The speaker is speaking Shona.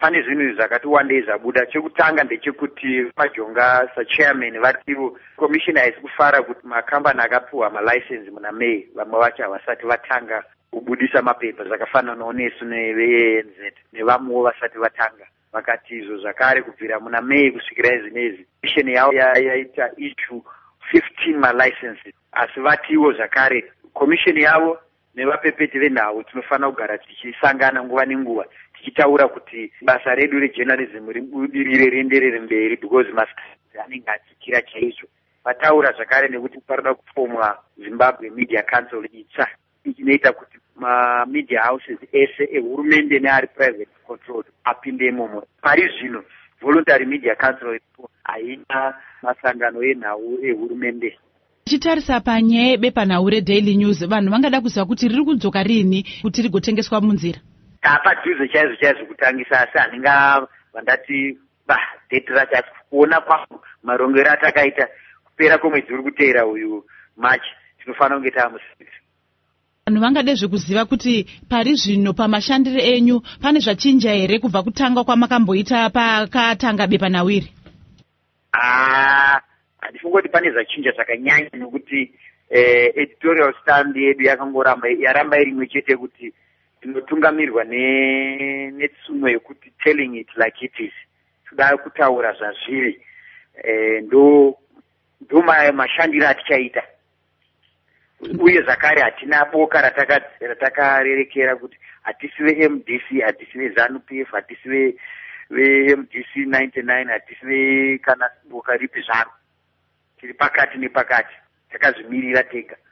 pane zvinhu zvakati wandei zvabuda. Chekutanga ndechekuti Majonga sachairman vari commissioner haisi kufara kuti makambani akapiwa malicense muna May vamwe vacho havasati vatanga kubudisa mapepa zvakafananawo nesu neVNZ nevamwewo vasati vatanga. Vakati izvo zvakare kubvira muna May kusvikira izvinezvi commission yavo yaita issue 15 malicenses, asi vatiwo zvakare commission yavo nevapepeti venhau tinofanira kugara tichisangana nguva nenguva tichitaura kuti basa redu rejournalism ribudirire rienderere mberi because masikati anenge atsikira chaizvo. Vataura zvakare nekuti parida kufomwa Zimbabwe Media Council itsva ichinoita kuti media houses ese ehurumende neari private controlled apinde imomo. Pari zvino voluntary media council haina masangano enhau ehurumende. Tichitarisa panyaya yebepanhau reDaily News, vanhu vangada kuziva kuti riri kudzoka rini kuti rigotengeswa munzira. Padhuze chaizvo kutangisa, asi handinga vandati date racho, asi kuona kwangu marongero atakaita kupera kwemwedzi uri kuteera uyu March tinofanira kunge taamusivisi. Vanhu vangade zvekuziva kuti pari zvino pamashandiro enyu pane zvachinja here kubva kutanga kwamakamboita pakatanga bepanhau iri? Handifunga kuti pane zvachinja zvakanyanya nekuti editorial stand yedu yaramba iri imwe chete kuti tinotungamirwa netsumo yekuti telling it like it is, toda kutaura zvazviri, ndo mashandiro atichaita. Uye zvakare hatina boka ratakarerekera kuti hatisi veMDC, hatisi veZANU-PF, hatisi veMDC 99, hatisi kana boka ripi zvaro. Tiri pakati nepakati, takazvimirira tega.